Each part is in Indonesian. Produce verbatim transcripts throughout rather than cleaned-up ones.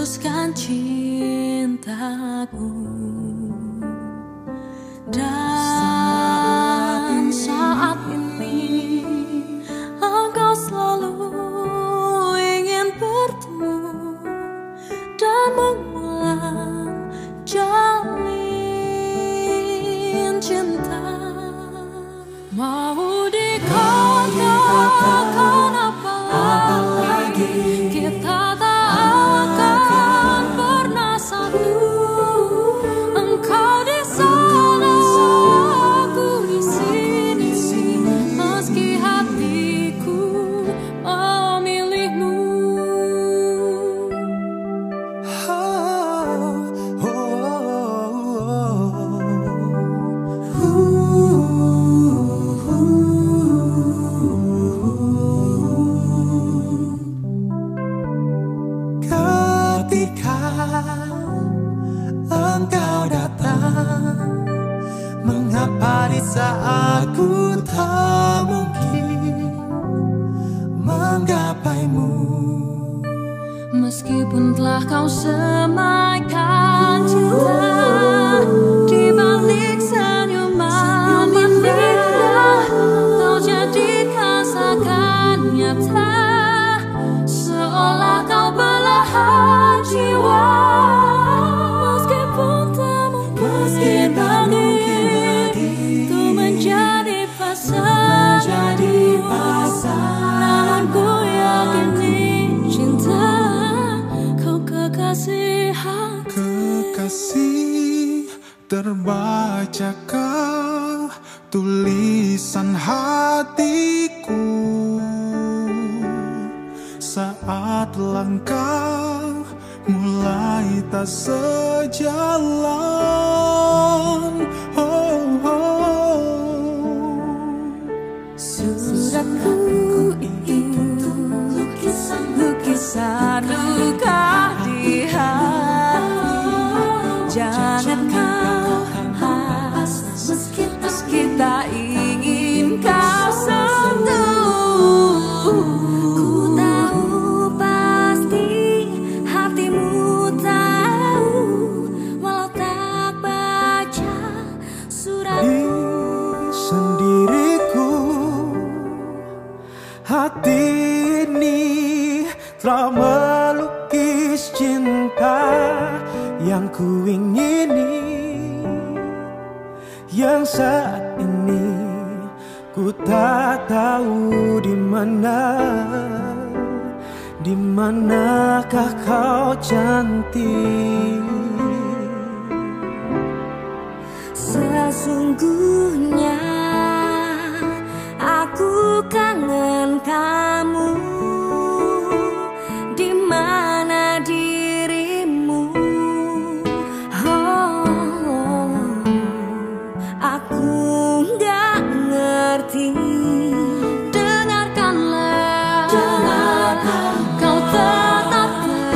tuluskan cintaku. Dan saat ini engkau selalu ingin bertemu dan mengulang jalin cinta. Mau dikatakan apa lagi, kita tak akan pernah satu. Engkau di sana, aku di sini, meski hatiku memilihmu. Ketika engkau datang, mengapa di saat ku tak mungkin menggapaimu? Meskipun telah kau semaikan cinta di balik senyuman indah, kau jadikan seakan nyata, seolah kau belahan jiwa. Meskipun tak mungkin lagi itu menjadi pasanganmu, namun ku yakini cinta kau kekasih hati. Kekasih, terbacakah tulisan hatiku saat langkah mulai tak sejalan? Oh, oh. Suratku itu lukisan luka di hati. Jangan kau hapus meski tak ingin kau sentuh. Ku tahu pasti hatimu tahu, walau tak baca suratku. Di sendiriku, hati ini telah melukis cinta yang ku ingini, yang saat ini ku tak tahu di mana, di manakah kau cantik. Sesungguhnya aku kangen kamu, di mana dirimu? Oh, aku nggak ngerti. Dengarkanlah, dengarkan, kau tetap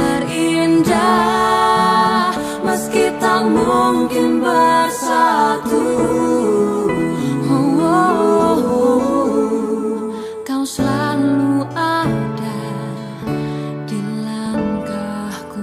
terindah meski tak mungkin bersatu. Oh, oh, oh. Kau selalu ada di langkahku.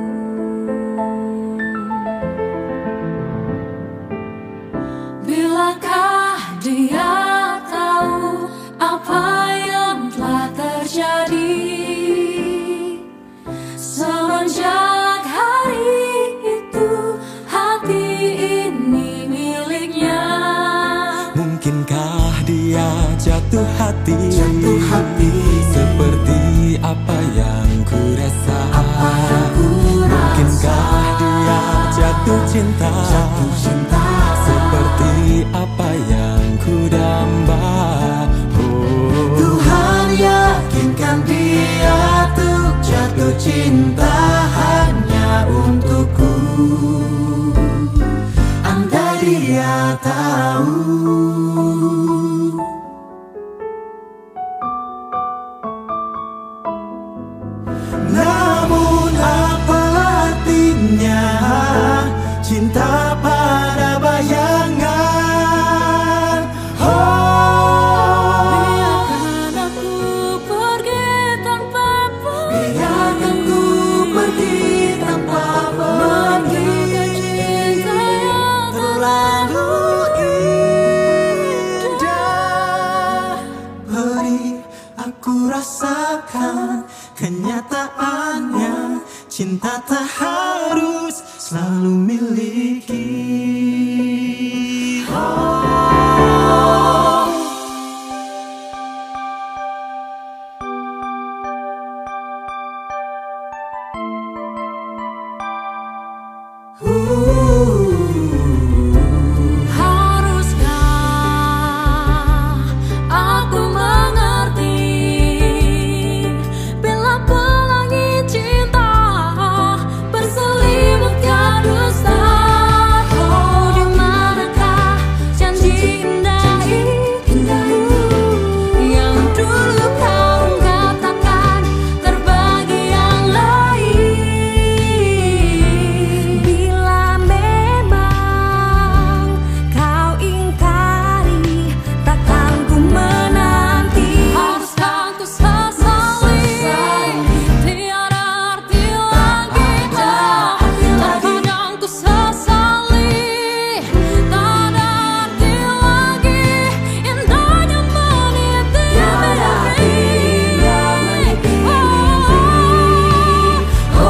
Bilakah dia tahu apa yang telah terjadi semenjak hari itu hati ini miliknya? Mungkinkah dia jatuh hati, jatuh hati seperti apa yang ku rasa? Apa yang ku Mungkinkah dia jatuh cinta, jatuh cinta seperti apa yang ku damba? Oh, Tuhan yakinkan dia tuh jatuh cinta hanya untukku. Andai dia tahu. namun apa artinya cinta pada bayangan? Oh, Biarkan aku pergi tanpa pamit. biarkan ku ku rasakan kenyataannya, cinta tak harus selalu miliki. Haruskah aku mengerti bila pelangi cinta berselimutkan dusta? Oh, di manakah janji indah itu yang dulu kau katakan terbagi yang lain? Bila memang kau ingkari, takkan ku menanti. Haruskah ku sesali tiada arti lagi? Terkadang ku sesali tak ada arti lagi. Indahnya meniti diri. Oh,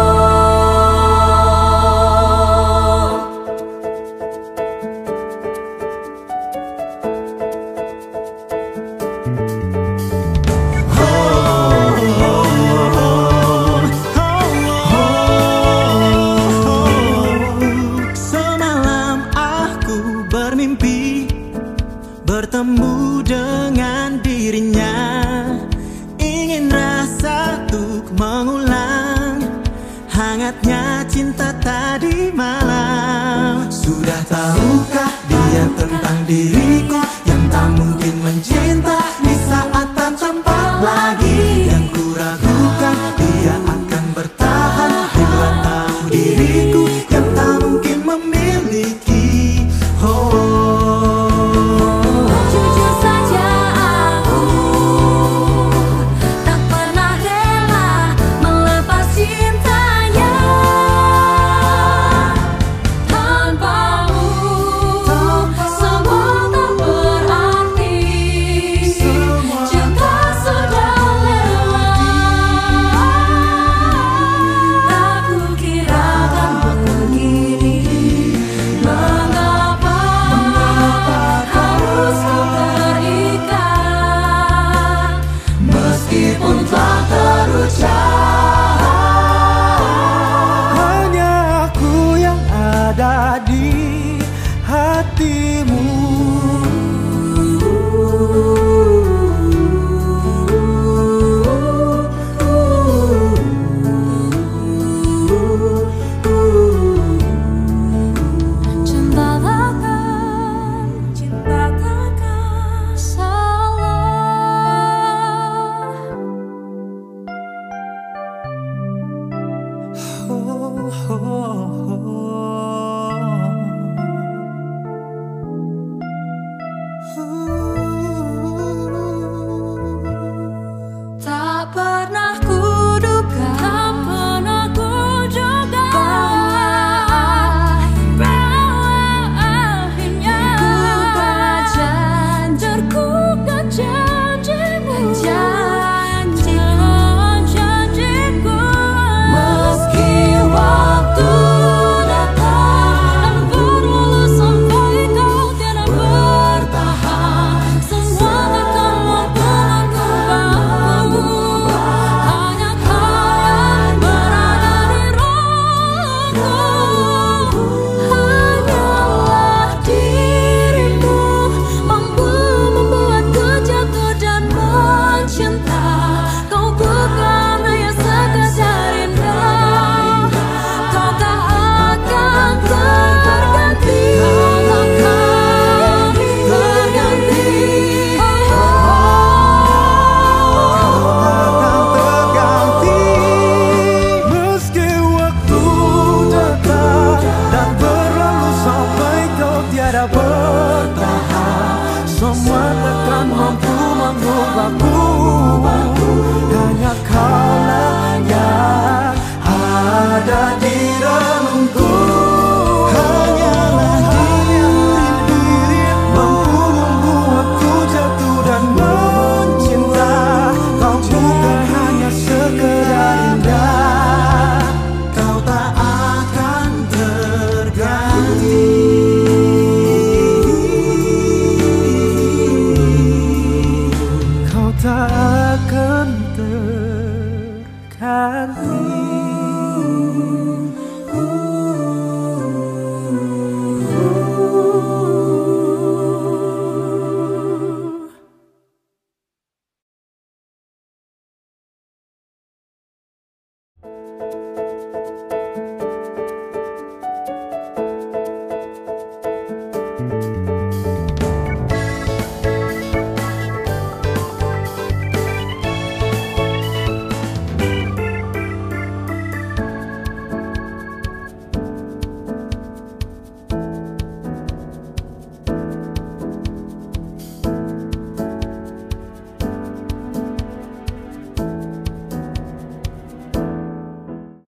Semalam aku bermimpi bertemu dengan dirinya, ingin rasa untuk mengulang hangatnya cinta tadi malam. Sudah tahukah dia tentang diriku yang tak mungkin mencinta di saat tak tempat lagi? Yang ku ragukan dia akan bertahan bila tahu diriku yang tak mungkin memiliki. Oh, jujur saja aku tak pernah rela melepas cintanya. Tanpamu semua tak berarti. Cinta sudah berarti.